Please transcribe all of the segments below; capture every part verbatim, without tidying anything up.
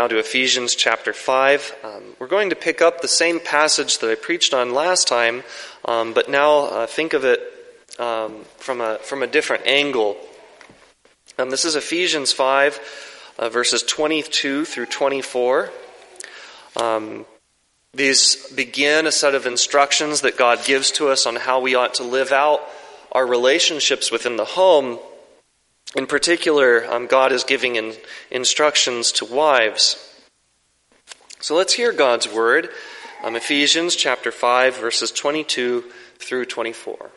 now to Ephesians chapter five. Um, we're going to pick up the same passage that I preached on last time, um, but now uh, think of it um, from a from a different angle. Um, this is Ephesians five, uh, verses twenty-two through twenty-four. Um, these begin a set of instructions that God gives to us on how we ought to live out our relationships within the home. In particular, um, God is giving in, instructions to wives. So let's hear God's word. Um, Ephesians chapter five, verses twenty-two through twenty-four.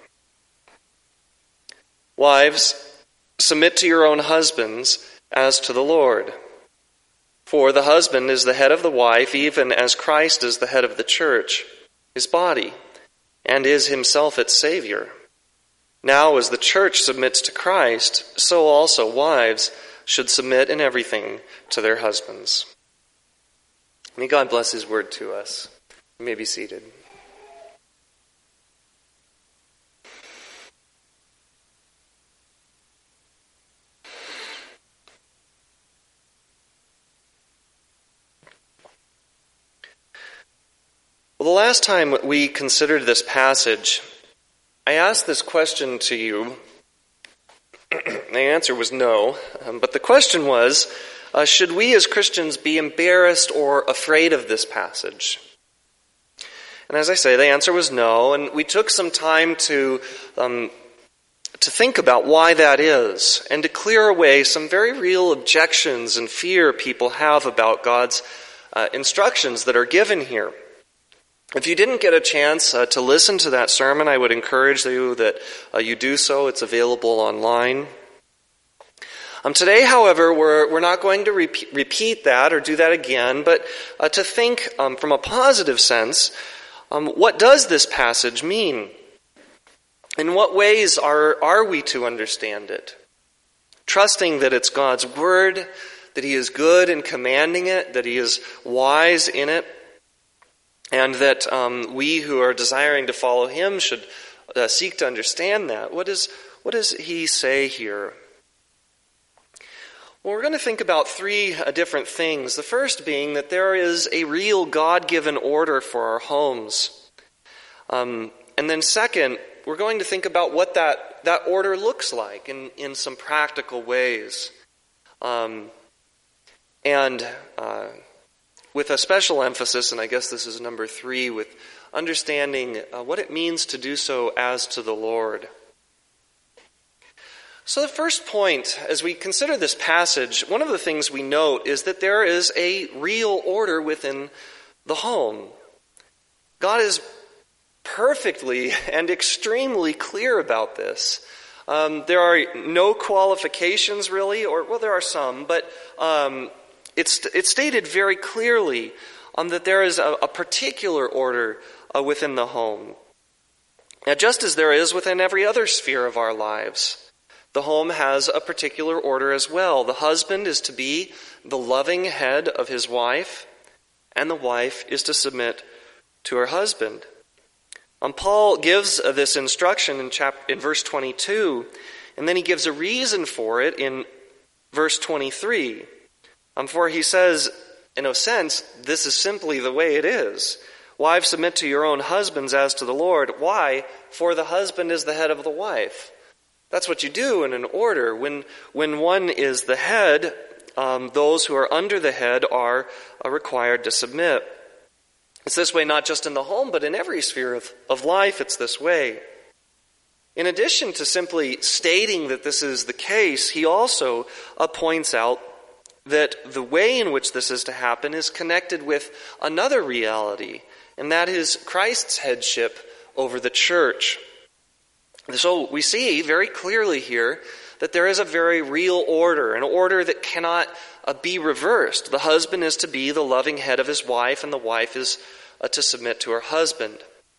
Wives, submit to your own husbands as to the Lord. For the husband is the head of the wife, even as Christ is the head of the church, his body, and is himself its Savior. Now, as the church submits to Christ, so also wives should submit in everything to their husbands. May God bless his word to us. You may be seated. Well, the last time we considered this passage, I asked this question to you. The answer was no. Um, but the question was, uh, should we as Christians be embarrassed or afraid of this passage? And as I say, the answer was no. And we took some time to um, to think about why that is and to clear away some very real objections and fear people have about God's uh, instructions that are given here. If you didn't get a chance uh, to listen to that sermon, I would encourage you that uh, you do so. It's available online. Um, today, however, we're we're not going to repeat, repeat that or do that again, but uh, to think um, from a positive sense, um, what does this passage mean? In what ways are are we to understand it? Trusting that it's God's word, that he is good in commanding it, that he is wise in it, and that um, we who are desiring to follow him should uh, seek to understand that. What is what does he say here? Well, we're going to think about three uh, different things. The first being that there is a real God-given order for our homes. Um, and then second, we're going to think about what that, that order looks like in, in some practical ways. Um, and... Uh, With a special emphasis, and I guess this is number three, with understanding uh, what it means to do so as to the Lord. So the first point, as we consider this passage, one of the things we note is that there is a real order within the home. God is perfectly and extremely clear about this. Um, there are no qualifications really, or well, there are some, but um, It's, it's stated very clearly um, that there is a, a particular order uh, within the home. Now, just as there is within every other sphere of our lives, the home has a particular order as well. The husband is to be the loving head of his wife, and the wife is to submit to her husband. Um, Paul gives uh, this instruction in, chap- in verse twenty-two, and then he gives a reason for it in verse twenty-three. Um, for he says, in a sense, this is simply the way it is. Wives, submit to your own husbands as to the Lord. Why? For the husband is the head of the wife. That's what you do in an order. When when one is the head, um, those who are under the head are, are required to submit. It's this way not just in the home, but in every sphere of, of life it's this way. In addition to simply stating that this is the case, he also uh, points out that the way in which this is to happen is connected with another reality, and that is Christ's headship over the church. So we see very clearly here that there is a very real order, an order that cannot uh, be reversed. The husband is to be the loving head of his wife, and the wife is uh, to submit to her husband.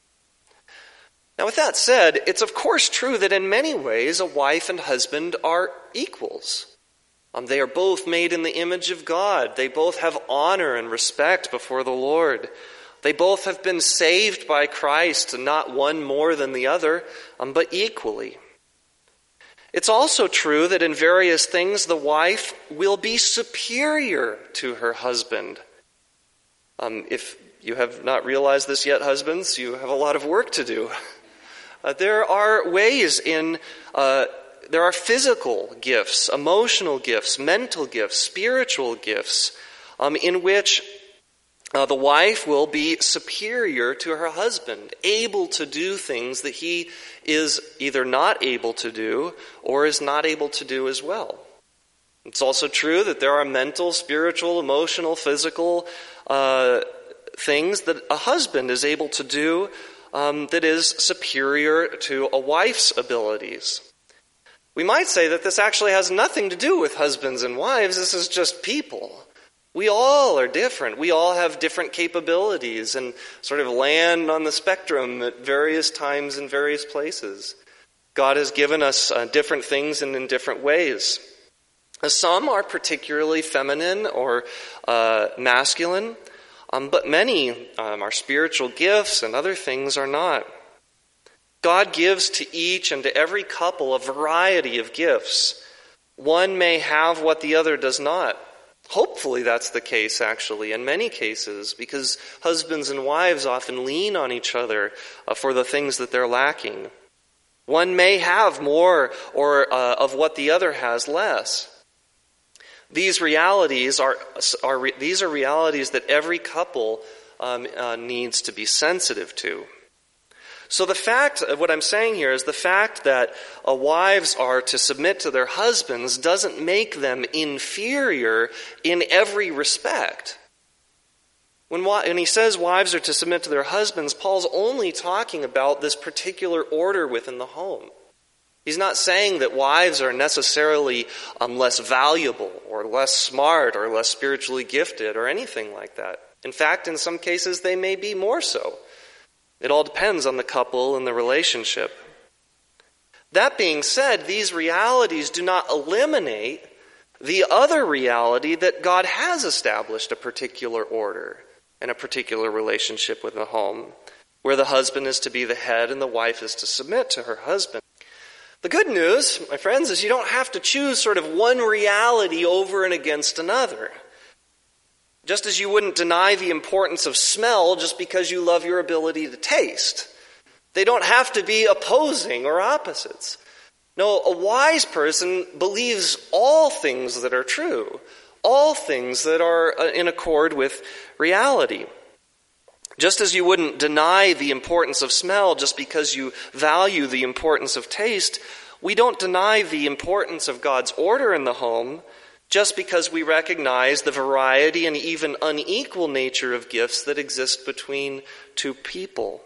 Now, with that said, it's of course true that in many ways a wife and husband are equals. Um, they are both made in the image of God. They both have honor and respect before the Lord. They both have been saved by Christ, not one more than the other, um, but equally. It's also true that in various things the wife will be superior to her husband. Um, if you have not realized this yet, husbands, you have a lot of work to do. Uh, there are ways in, uh, there are physical gifts, emotional gifts, mental gifts, spiritual gifts, um, in which uh, the wife will be superior to her husband, able to do things that he is either not able to do or is not able to do as well. It's also true that there are mental, spiritual, emotional, physical uh, things that a husband is able to do um, that is superior to a wife's abilities. We might say that this actually has nothing to do with husbands and wives. This is just people. We all are different. We all have different capabilities and sort of land on the spectrum at various times in various places. God has given us uh, different things and in different ways. Some are particularly feminine or uh, masculine, um, but many um, are spiritual gifts and other things are not. God gives to each and to every couple a variety of gifts. One may have what the other does not. Hopefully that's the case, actually, in many cases, because husbands and wives often lean on each other uh, for the things that they're lacking. One may have more or uh, of what the other has less. These realities are, are these are realities that every couple um, uh, needs to be sensitive to. So the fact of what I'm saying here is the fact that uh, wives are to submit to their husbands doesn't make them inferior in every respect. When, when he says wives are to submit to their husbands, Paul's only talking about this particular order within the home. He's not saying that wives are necessarily um, less valuable or less smart or less spiritually gifted or anything like that. In fact, in some cases, they may be more so. It all depends on the couple and the relationship. That being said, these realities do not eliminate the other reality that God has established a particular order and a particular relationship with the home, where the husband is to be the head and the wife is to submit to her husband. The good news, my friends, is you don't have to choose sort of one reality over and against another. Just as you wouldn't deny the importance of smell just because you love your ability to taste. They don't have to be opposing or opposites. No, a wise person believes all things that are true, all things that are in accord with reality. Just as you wouldn't deny the importance of smell just because you value the importance of taste, we don't deny the importance of God's order in the home just because we recognize the variety and even unequal nature of gifts that exist between two people.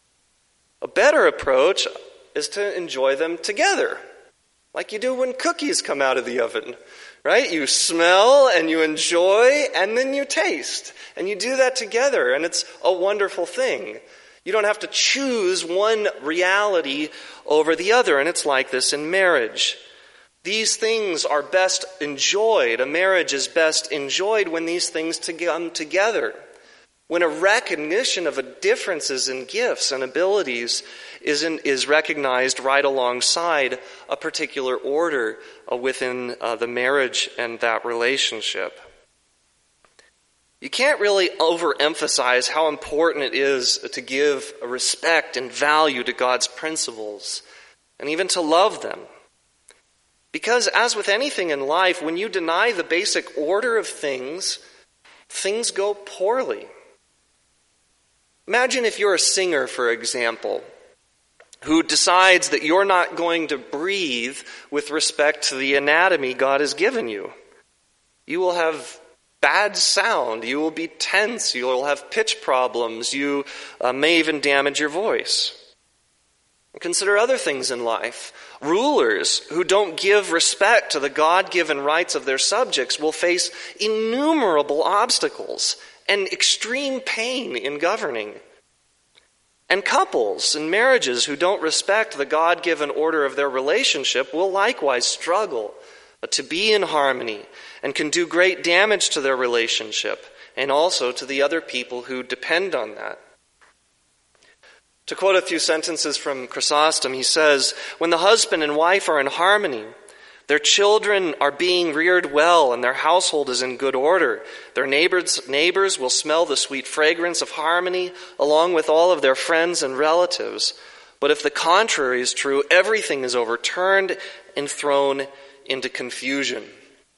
A better approach is to enjoy them together, like you do when cookies come out of the oven, right? You smell and you enjoy and then you taste. And you do that together, and it's a wonderful thing. You don't have to choose one reality over the other, and it's like this in marriage. These things are best enjoyed. A marriage is best enjoyed when these things come together. When a recognition of a differences in gifts and abilities is, in, is recognized right alongside a particular order uh, within uh, the marriage and that relationship. You can't really overemphasize how important it is to give respect and value to God's principles and even to love them. Because as with anything in life, when you deny the basic order of things, things go poorly. Imagine if you're a singer, for example, who decides that you're not going to breathe with respect to the anatomy God has given you. You will have bad sound. You will be tense. You will have pitch problems. You uh, may even damage your voice. Consider other things in life. Rulers who don't give respect to the God-given rights of their subjects will face innumerable obstacles and extreme pain in governing. And couples and marriages who don't respect the God-given order of their relationship will likewise struggle to be in harmony and can do great damage to their relationship and also to the other people who depend on that. To quote a few sentences from Chrysostom, he says, "When the husband and wife are in harmony, their children are being reared well, and their household is in good order. Their neighbors, neighbors will smell the sweet fragrance of harmony, along with all of their friends and relatives. But if the contrary is true, everything is overturned and thrown into confusion."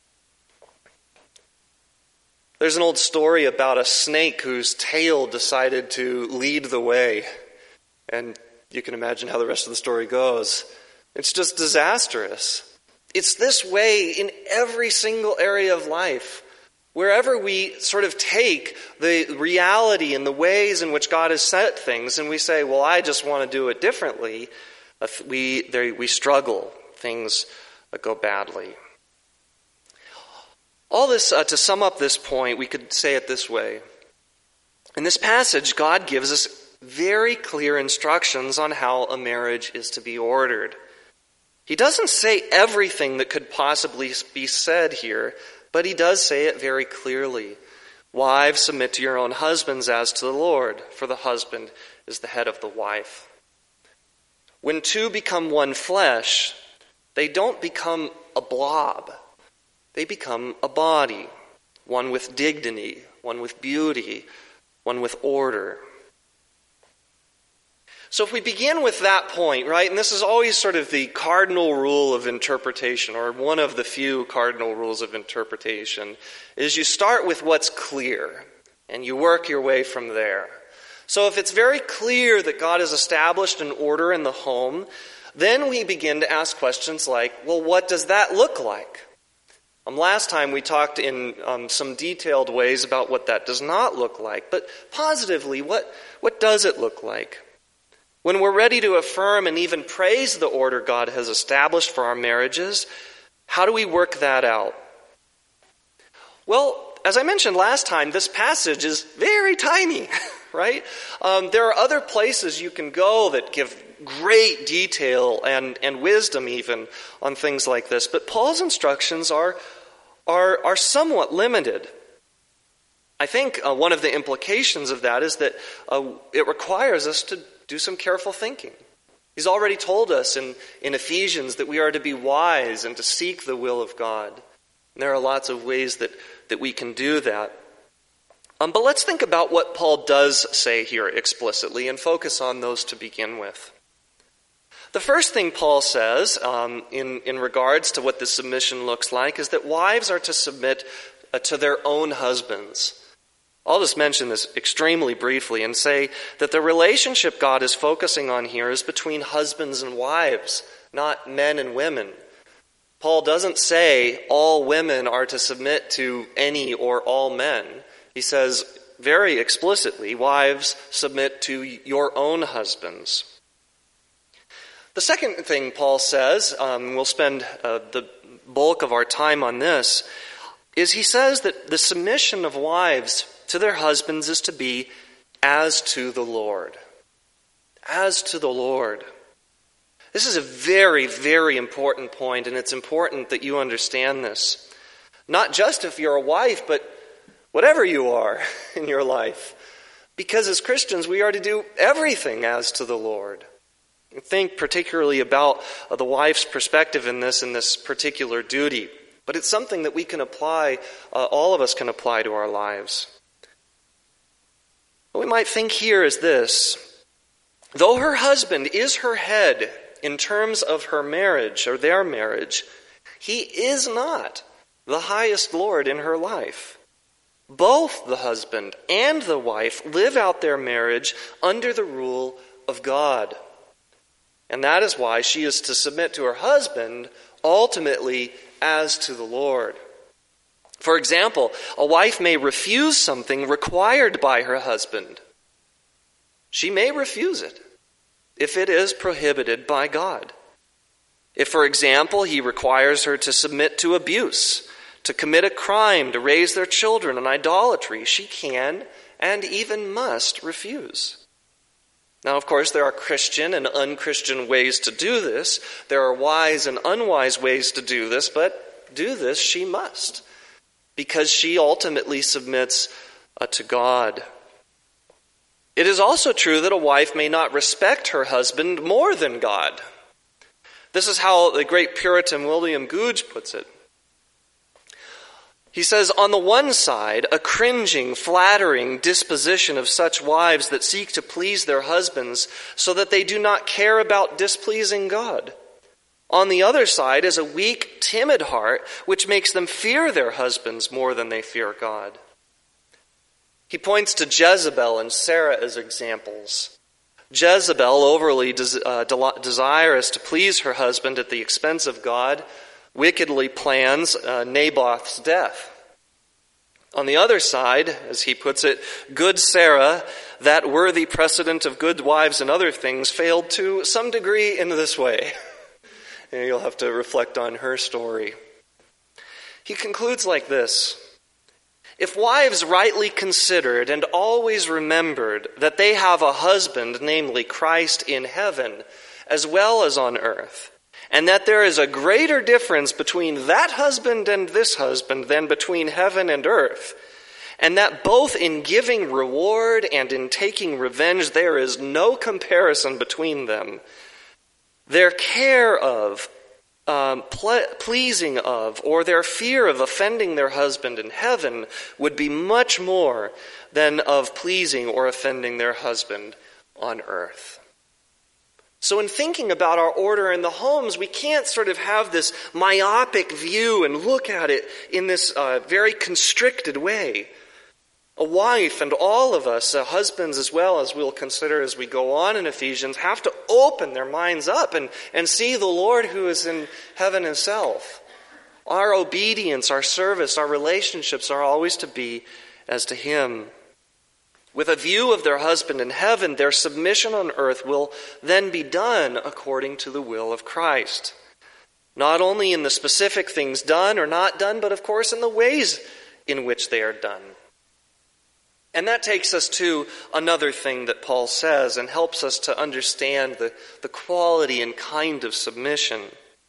There's an old story about a snake whose tail decided to lead the way. And you can imagine how the rest of the story goes. It's just disastrous. It's this way in every single area of life. Wherever we sort of take the reality and the ways in which God has set things and we say, well, I just want to do it differently, we, there, we struggle. Things go badly. All this, uh, to sum up this point, we could say it this way. In this passage, God gives us very clear instructions on how a marriage is to be ordered. He doesn't say everything that could possibly be said here, but he does say it very clearly. Wives, submit to your own husbands as to the Lord, for the husband is the head of the wife. When two become one flesh, they don't become a blob. They become a body, one with dignity, one with beauty, one with order. So if we begin with that point, right, and this is always sort of the cardinal rule of interpretation, or one of the few cardinal rules of interpretation, is you start with what's clear, and you work your way from there. So if it's very clear that God has established an order in the home, then we begin to ask questions like, well, what does that look like? Um, last time we talked in um, some detailed ways about what that does not look like, but positively, what, what does it look like? When we're ready to affirm and even praise the order God has established for our marriages, how do we work that out? Well, as I mentioned last time, this passage is very tiny, right? Um, there are other places you can go that give great detail and, and wisdom even on things like this. But Paul's instructions are, are, are somewhat limited. I think uh, one of the implications of that is that uh, it requires us to do some careful thinking. He's already told us in, in Ephesians that we are to be wise and to seek the will of God. And there are lots of ways that, that we can do that. Um, but let's think about what Paul does say here explicitly and focus on those to begin with. The first thing Paul says um, in, in regards to what this submission looks like is that wives are to submit uh, to their own husbands. I'll just mention this extremely briefly and say that the relationship God is focusing on here is between husbands and wives, not men and women. Paul doesn't say all women are to submit to any or all men. He says very explicitly, wives, submit to your own husbands. The second thing Paul says, um, we'll spend uh, the bulk of our time on this, is he says that the submission of wives to their husbands is to be as to the Lord. As to the Lord. This is a very, very important point, and it's important that you understand this. Not just if you're a wife, but whatever you are in your life. Because as Christians, we are to do everything as to the Lord. Think particularly about uh, the wife's perspective in this, in this particular duty. But it's something that we can apply, uh, all of us can apply to our lives. What we might think here is this. Though her husband is her head in terms of her marriage or their marriage, he is not the highest Lord in her life. Both the husband and the wife live out their marriage under the rule of God. And that is why she is to submit to her husband ultimately as to the Lord. For example, a wife may refuse something required by her husband. She may refuse it if it is prohibited by God. If, for example, he requires her to submit to abuse, to commit a crime, to raise their children in idolatry, she can and even must refuse. Now, of course, there are Christian and unchristian ways to do this. There are wise and unwise ways to do this, but do this she must, because she ultimately submits uh, to God. It is also true that a wife may not respect her husband more than God. This is how the great Puritan William Gouge puts it. He says, on the one side, a cringing, flattering disposition of such wives that seek to please their husbands so that they do not care about displeasing God. On the other side is a weak, timid heart which makes them fear their husbands more than they fear God. He points to Jezebel and Sarah as examples. Jezebel, overly des- uh, de- desirous to please her husband at the expense of God, wickedly plans uh, Naboth's death. On the other side, as he puts it, good Sarah, that worthy precedent of good wives and other things, failed to some degree in this way. And you'll have to reflect on her story. He concludes like this. If wives rightly considered and always remembered that they have a husband, namely Christ, in heaven, as well as on earth, and that there is a greater difference between that husband and this husband than between heaven and earth, and that both in giving reward and in taking revenge there is no comparison between them, their care of, um, ple- pleasing of, or their fear of offending their husband in heaven would be much more than of pleasing or offending their husband on earth. So in thinking about our order in the homes, we can't sort of have this myopic view and look at it in this uh, very constricted way. A wife, and all of us, uh, husbands as well, as we'll consider as we go on in Ephesians, have to open their minds up and, and see the Lord who is in heaven himself. Our obedience, our service, our relationships are always to be as to him. With a view of their husband in heaven, their submission on earth will then be done according to the will of Christ. Not only in the specific things done or not done, but of course in the ways in which they are done. And that takes us to another thing that Paul says and helps us to understand the, the quality and kind of submission.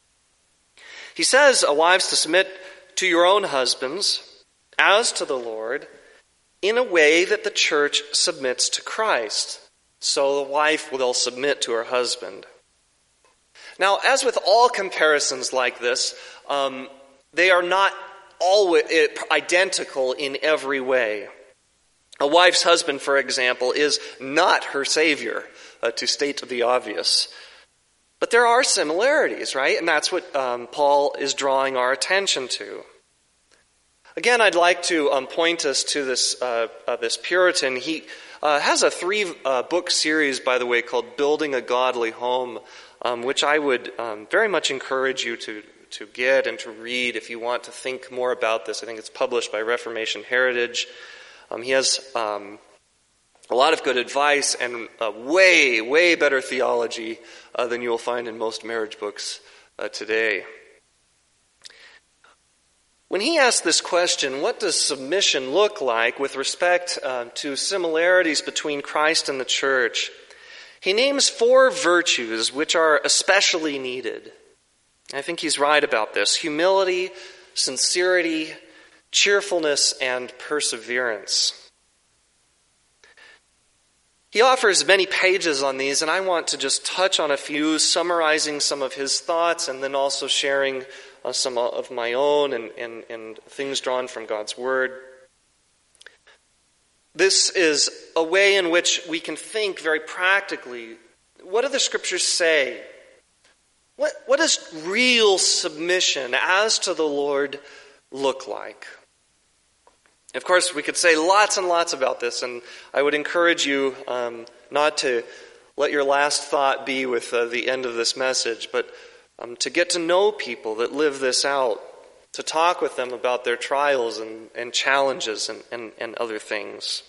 He says, wives, to submit to your own husbands as to the Lord, in a way that the church submits to Christ. So the wife will submit to her husband. Now, as with all comparisons like this, um, they are not always identical in every way. A wife's husband, for example, is not her savior, uh, to state the obvious. But there are similarities, right? And that's what um, Paul is drawing our attention to. Again, I'd like to um, point us to this uh, uh, this Puritan. He uh, has a three-book uh, series, by the way, called Building a Godly Home, um, which I would um, very much encourage you to, to get and to read if you want to think more about this. I think it's published by Reformation Heritage. Um, he has um, a lot of good advice and uh, way, way better theology uh, than you'll find in most marriage books uh, today. When he asked this question, what does submission look like with respect uh, to similarities between Christ and the church, he names four virtues which are especially needed. I think he's right about this: humility, sincerity, cheerfulness, and perseverance. He offers many pages on these, and I want to just touch on a few, summarizing some of his thoughts and then also sharing uh, some of my own and, and, and things drawn from God's Word. This is a way in which we can think very practically. What do the Scriptures say? What, what does real submission as to the Lord look like? Of course, we could say lots and lots about this, and I would encourage you um, not to let your last thought be with uh, the end of this message, but um, to get to know people that live this out, to talk with them about their trials and, and challenges and, and, and other things.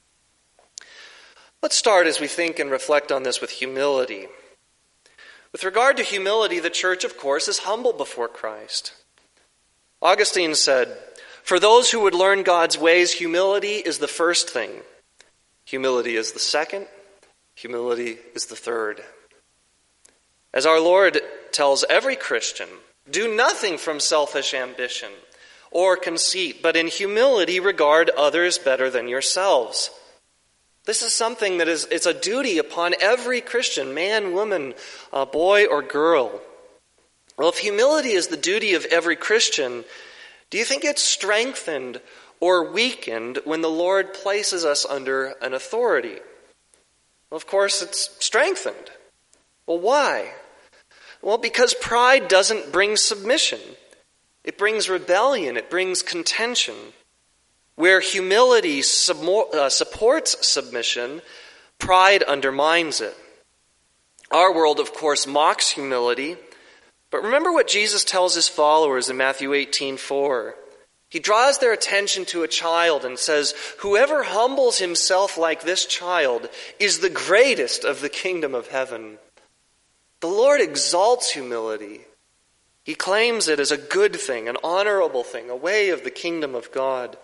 Let's start as we think and reflect on this with humility. With regard to humility, the church, of course, is humble before Christ. Augustine said, "For those who would learn God's ways, humility is the first thing. Humility is the second. Humility is the third." As our Lord tells every Christian, do nothing from selfish ambition or conceit, but in humility regard others better than yourselves. This is something that is it's a duty upon every Christian, man, woman, uh, boy, or girl. Well, if humility is the duty of every Christian, do you think it's strengthened or weakened when the Lord places us under an authority? Well, of course, it's strengthened. Well, why? Well, because pride doesn't bring submission. It brings rebellion. It brings contention. Where humility uh, supports submission, pride undermines it. Our world, of course, mocks humility. But remember what Jesus tells his followers in Matthew eighteen four. He draws their attention to a child and says, "Whoever humbles himself like this child is the greatest of the kingdom of heaven." The Lord exalts humility. He claims it as a good thing, an honorable thing, a way of the kingdom of God.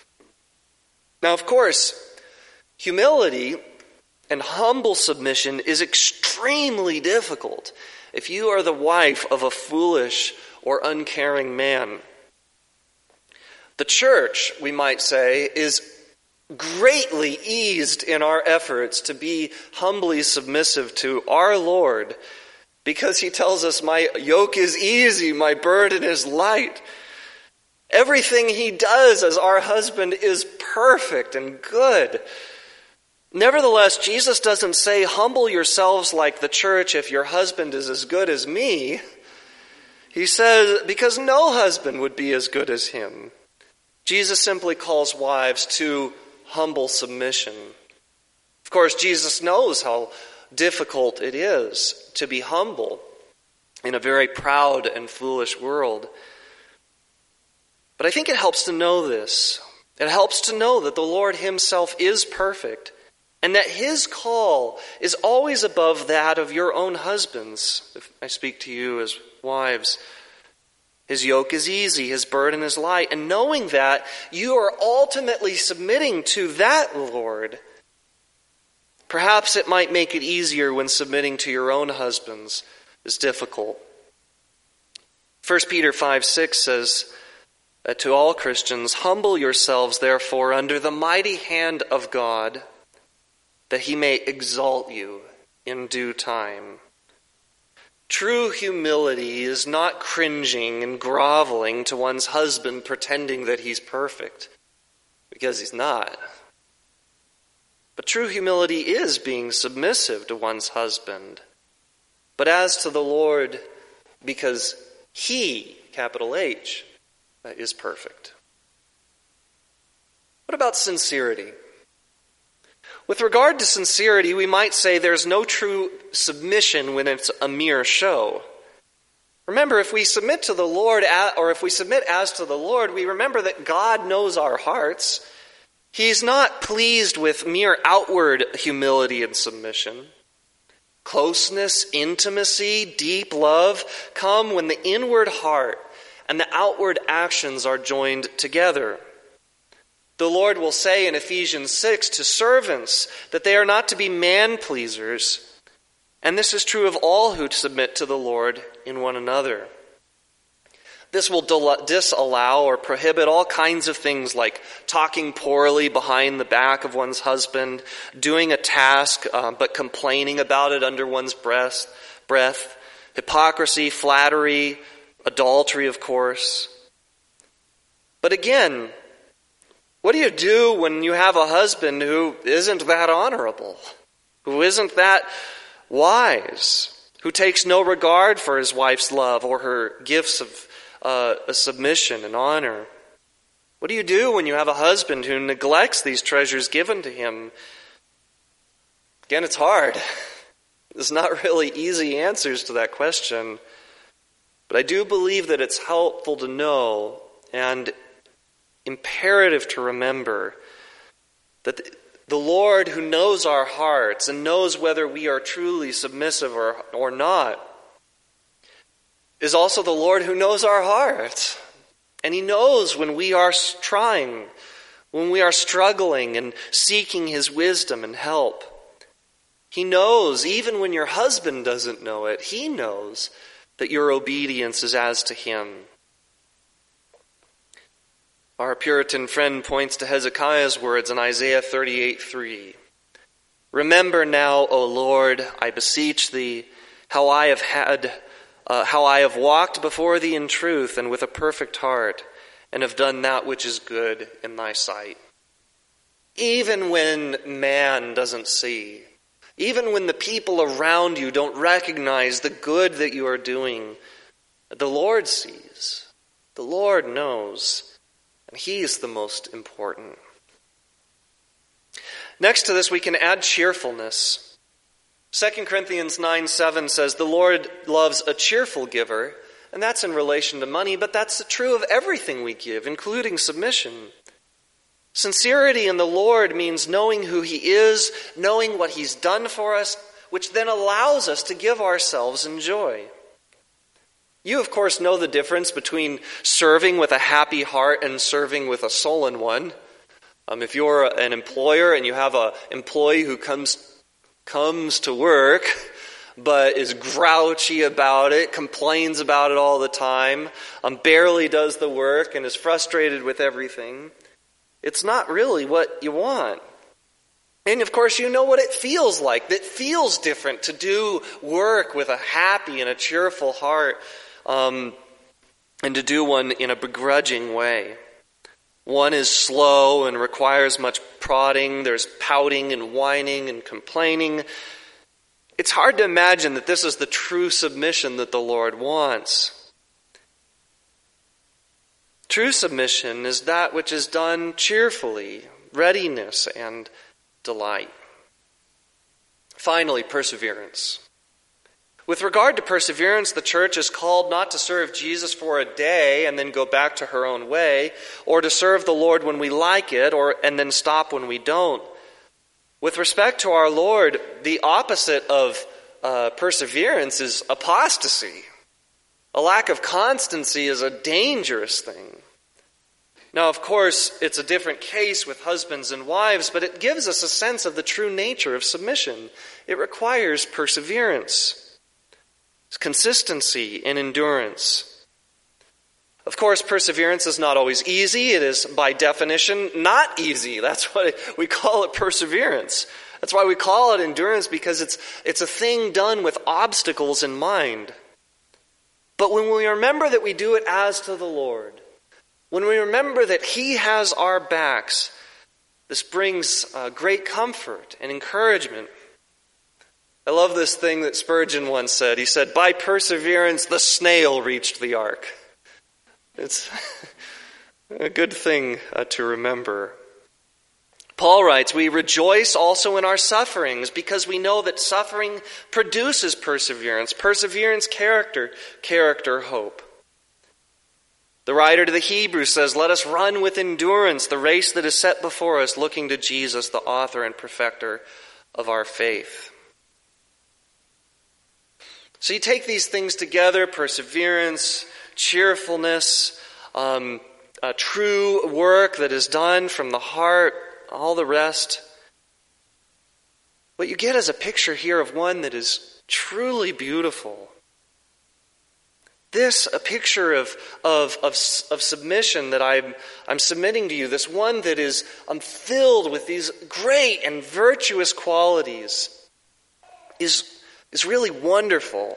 Now, of course, humility and humble submission is extremely difficult if you are the wife of a foolish or uncaring man. The church, we might say, is greatly eased in our efforts to be humbly submissive to our Lord, because he tells us, "My yoke is easy, my burden is light." Everything he does as our husband is perfect and good. Nevertheless, Jesus doesn't say, "Humble yourselves like the church if your husband is as good as me." He says, because no husband would be as good as him. Jesus simply calls wives to humble submission. Of course, Jesus knows how difficult it is to be humble in a very proud and foolish world. But I think it helps to know this. It helps to know that the Lord himself is perfect and that his call is always above that of your own husbands. If I speak to you as wives, his yoke is easy, his burden is light. And knowing that, you are ultimately submitting to that Lord. Perhaps it might make it easier when submitting to your own husbands is difficult. First Peter five six says, Uh, to all Christians, "Humble yourselves, therefore, under the mighty hand of God, that he may exalt you in due time." True humility is not cringing and groveling to one's husband pretending that he's perfect, because he's not. But true humility is being submissive to one's husband. But as to the Lord, because he, capital H, is perfect. What about sincerity? With regard to sincerity, we might say there's no true submission when it's a mere show. Remember, if we submit to the Lord, or if we submit as to the Lord, we remember that God knows our hearts. He's not pleased with mere outward humility and submission. Closeness, intimacy, deep love come when the inward heart and the outward actions are joined together. The Lord will say in Ephesians six to servants that they are not to be man-pleasers, and this is true of all who submit to the Lord in one another. This will disallow or prohibit all kinds of things like talking poorly behind the back of one's husband, doing a task uh, but complaining about it under one's breath, breath, hypocrisy, flattery, adultery, of course. But again, what do you do when you have a husband who isn't that honorable, who isn't that wise, who takes no regard for his wife's love or her gifts of uh, submission and honor? What do you do when you have a husband who neglects these treasures given to him? Again, it's hard. There's not really easy answers to that question. But I do believe that it's helpful to know and imperative to remember that the Lord, who knows our hearts and knows whether we are truly submissive or, or not, is also the Lord who knows our hearts. And he knows when we are trying, when we are struggling and seeking his wisdom and help. He knows, even when your husband doesn't know it, he knows that your obedience is as to him. Our Puritan friend points to Hezekiah's words in Isaiah thirty-eight three. Remember now, O Lord, I beseech thee, how I have had, uh, how I have walked before thee in truth and with a perfect heart, and have done that which is good in thy sight. Even when man doesn't see, even when the people around you don't recognize the good that you are doing, the Lord sees, the Lord knows, and he is the most important. Next to this, we can add cheerfulness. Second Corinthians nine seven says, the Lord loves a cheerful giver, and that's in relation to money, but that's true of everything we give, including submission. Sincerity in the Lord means knowing who he is, knowing what he's done for us, which then allows us to give ourselves in joy. You, of course, know the difference between serving with a happy heart and serving with a sullen one. Um, if you're an employer and you have an employee who comes comes to work but is grouchy about it, complains about it all the time, um, barely does the work and is frustrated with everything, it's not really what you want. And of course, you know what it feels like. It feels different to do work with a happy and a cheerful heart, um, and to do one in a begrudging way. One is slow and requires much prodding. There's pouting and whining and complaining. It's hard to imagine that this is the true submission that the Lord wants. True submission is that which is done cheerfully, readiness, and delight. Finally, perseverance. With regard to perseverance, the church is called not to serve Jesus for a day and then go back to her own way, or to serve the Lord when we like it, or and then stop when we don't. With respect to our Lord, the opposite of uh, perseverance is apostasy. A lack of constancy is a dangerous thing. Now, of course, it's a different case with husbands and wives, but it gives us a sense of the true nature of submission. It requires perseverance, consistency, and endurance. Of course, perseverance is not always easy. It is, by definition, not easy. That's why we call it perseverance. That's why we call it endurance, because it's, it's a thing done with obstacles in mind. But when we remember that we do it as to the Lord, when we remember that he has our backs, this brings uh, great comfort and encouragement. I love this thing that Spurgeon once said. He said, by perseverance, the snail reached the ark. It's a good thing uh, to remember. Paul writes, we rejoice also in our sufferings because we know that suffering produces perseverance. Perseverance, character. Character, hope. The writer to the Hebrews says, let us run with endurance the race that is set before us, looking to Jesus, the author and perfecter of our faith. So you take these things together, perseverance, cheerfulness, um, a true work that is done from the heart, all the rest. What you get is a picture here of one that is truly beautiful. This, a picture of, of, of, of submission that I'm, I'm submitting to you, this one that is um, filled with these great and virtuous qualities, is is really wonderful.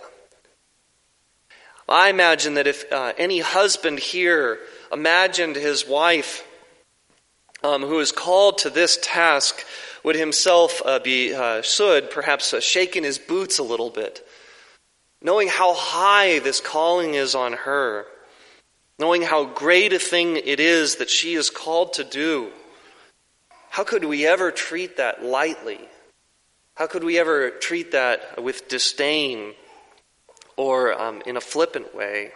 I imagine that if uh, any husband here imagined his wife um, who is called to this task would himself uh, be, uh, should perhaps uh, shaken his boots a little bit, knowing how high this calling is on her, knowing how great a thing it is that she is called to do. How could we ever treat that lightly? How could we ever treat that with disdain or um, in a flippant way?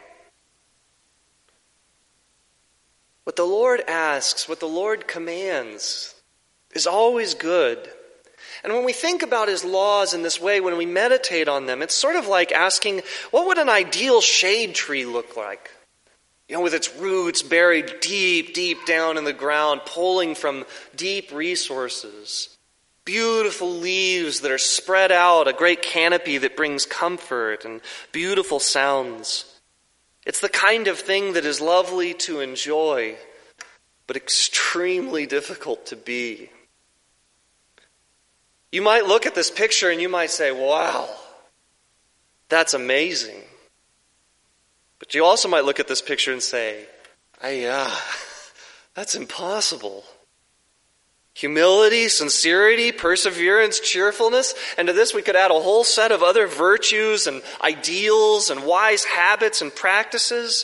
What the Lord asks, what the Lord commands, is always good. And when we think about his laws in this way, when we meditate on them, it's sort of like asking, what would an ideal shade tree look like? You know, with its roots buried deep, deep down in the ground, pulling from deep resources. Beautiful leaves that are spread out, a great canopy that brings comfort and beautiful sounds. It's the kind of thing that is lovely to enjoy, but extremely difficult to be. You might look at this picture and you might say, wow, that's amazing. But you also might look at this picture and say, ay, uh, that's impossible. Humility, sincerity, perseverance, cheerfulness, and to this we could add a whole set of other virtues and ideals and wise habits and practices.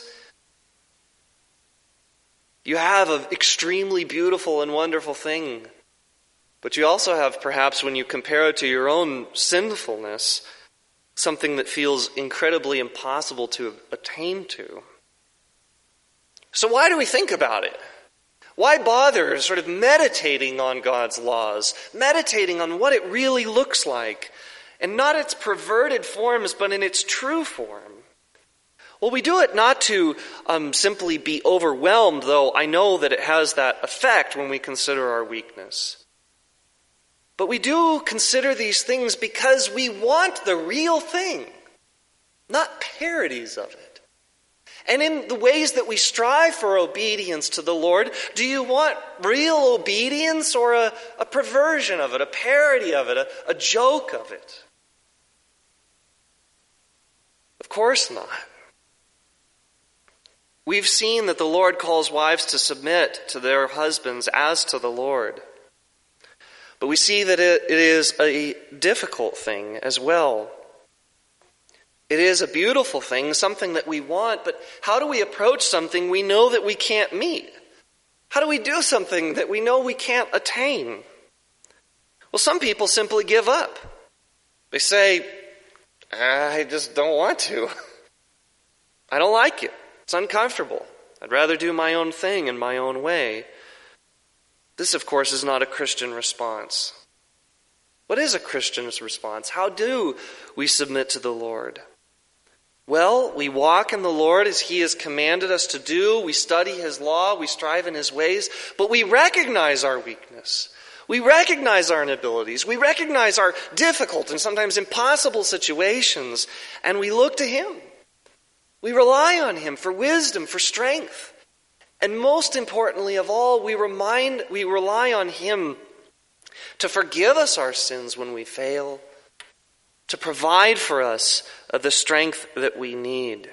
You have an extremely beautiful and wonderful thing. But you also have, perhaps when you compare it to your own sinfulness, something that feels incredibly impossible to attain to. So why do we think about it? Why bother sort of meditating on God's laws, meditating on what it really looks like, and not its perverted forms, but in its true form? Well, we do it not to um, simply be overwhelmed, though I know that it has that effect when we consider our weakness. But we do consider these things because we want the real thing, not parodies of it. And in the ways that we strive for obedience to the Lord, do you want real obedience or a, a perversion of it, a parody of it, a, a joke of it? Of course not. We've seen that the Lord calls wives to submit to their husbands as to the Lord. But we see that it, it is a difficult thing as well. It is a beautiful thing, something that we want, but how do we approach something we know that we can't meet? How do we do something that we know we can't attain? Well, some people simply give up. They say, I just don't want to. I don't like it. It's uncomfortable. I'd rather do my own thing in my own way. This, of course, is not a Christian response. What is a Christian's response? How do we submit to the Lord? Well, we walk in the Lord as He has commanded us to do. We study His law. We strive in His ways. But we recognize our weakness. We recognize our inabilities. We recognize our difficult and sometimes impossible situations. And we look to Him. We rely on Him for wisdom, for strength. And most importantly of all, we remind, we rely on Him to forgive us our sins when we fail, to provide for us the strength that we need.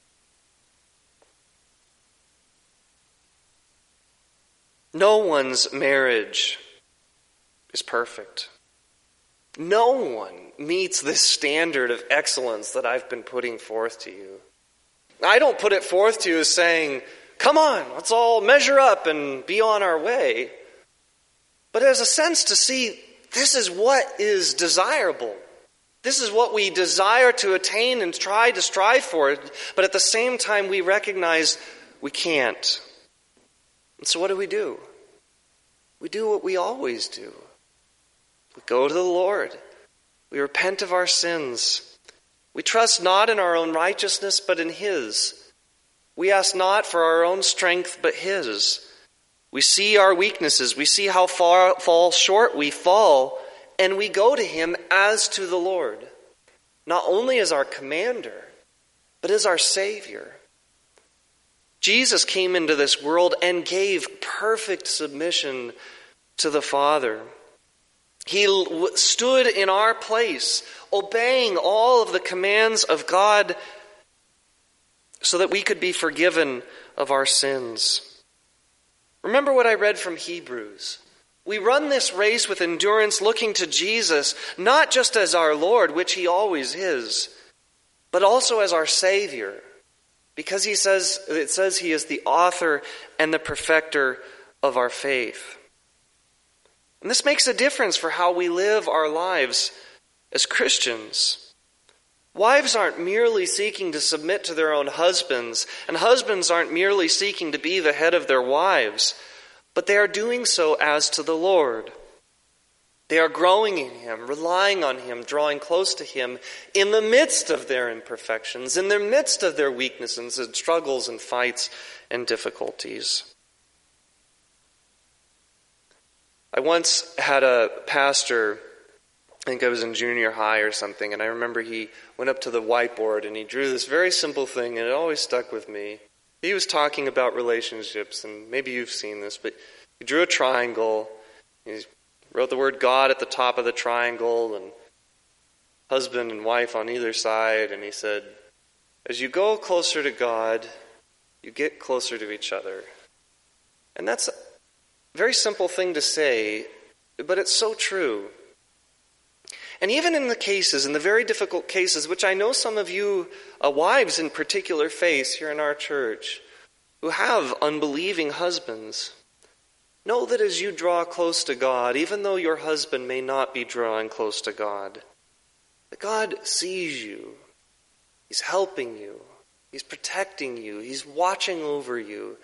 No one's marriage is perfect. No one meets this standard of excellence that I've been putting forth to you. I don't put it forth to you as saying, come on, let's all measure up and be on our way. But as a sense to see, this is what is desirable. This is what we desire to attain and try to strive for. But at the same time, we recognize we can't. And so what do we do? We do what we always do. We go to the Lord. We repent of our sins. We trust not in our own righteousness, but in His. We ask not for our own strength, but His. We see our weaknesses. We see how far fall short we fall, and we go to Him as to the Lord, not only as our commander, but as our Savior. Jesus came into this world and gave perfect submission to the Father. He stood in our place, obeying all of the commands of God so that we could be forgiven of our sins. Remember what I read from Hebrews. We run this race with endurance, looking to Jesus, not just as our Lord, which He always is, but also as our Savior, because he says it says He is the author and the perfecter of our faith. And this makes a difference for how we live our lives as Christians. Wives aren't merely seeking to submit to their own husbands, and husbands aren't merely seeking to be the head of their wives, but they are doing so as to the Lord. They are growing in Him, relying on Him, drawing close to Him in the midst of their imperfections, in the midst of their weaknesses and struggles and fights and difficulties. I once had a pastor, I think I was in junior high or something, and I remember he went up to the whiteboard and he drew this very simple thing, and it always stuck with me. He was talking about relationships, and maybe you've seen this, but he drew a triangle. He's Wrote the word God at the top of the triangle and husband and wife on either side. And he said, as you go closer to God, you get closer to each other. And that's a very simple thing to say, but it's so true. And even in the cases, in the very difficult cases, which I know some of you uh, wives in particular face here in our church, who have unbelieving husbands, know that as you draw close to God, even though your husband may not be drawing close to God, that God sees you. He's helping you. He's protecting you. He's watching over you.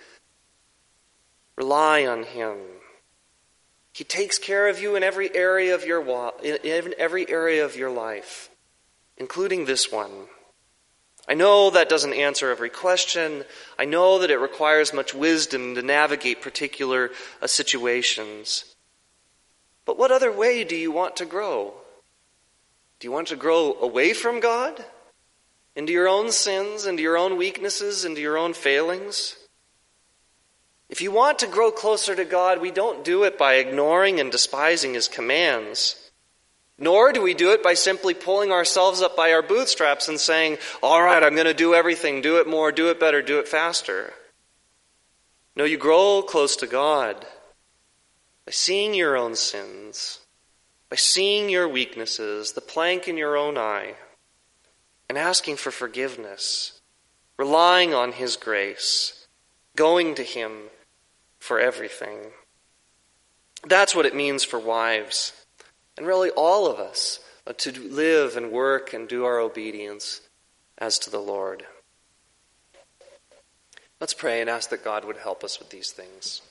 Rely on him. He takes care of you in every area of your wa- in every area of your life, including this one. I know that doesn't answer every question. I know that it requires much wisdom to navigate particular uh, situations. But what other way do you want to grow? Do you want to grow away from God? Into your own sins, into your own weaknesses, into your own failings? If you want to grow closer to God, we don't do it by ignoring and despising his commands. Nor do we do it by simply pulling ourselves up by our bootstraps and saying, all right, I'm going to do everything, do it more, do it better, do it faster. No, you grow close to God by seeing your own sins, by seeing your weaknesses, the plank in your own eye, and asking for forgiveness, relying on his grace, going to him for everything. That's what it means for wives, and really all of us, to live and work and do our obedience as to the Lord. Let's pray and ask that God would help us with these things.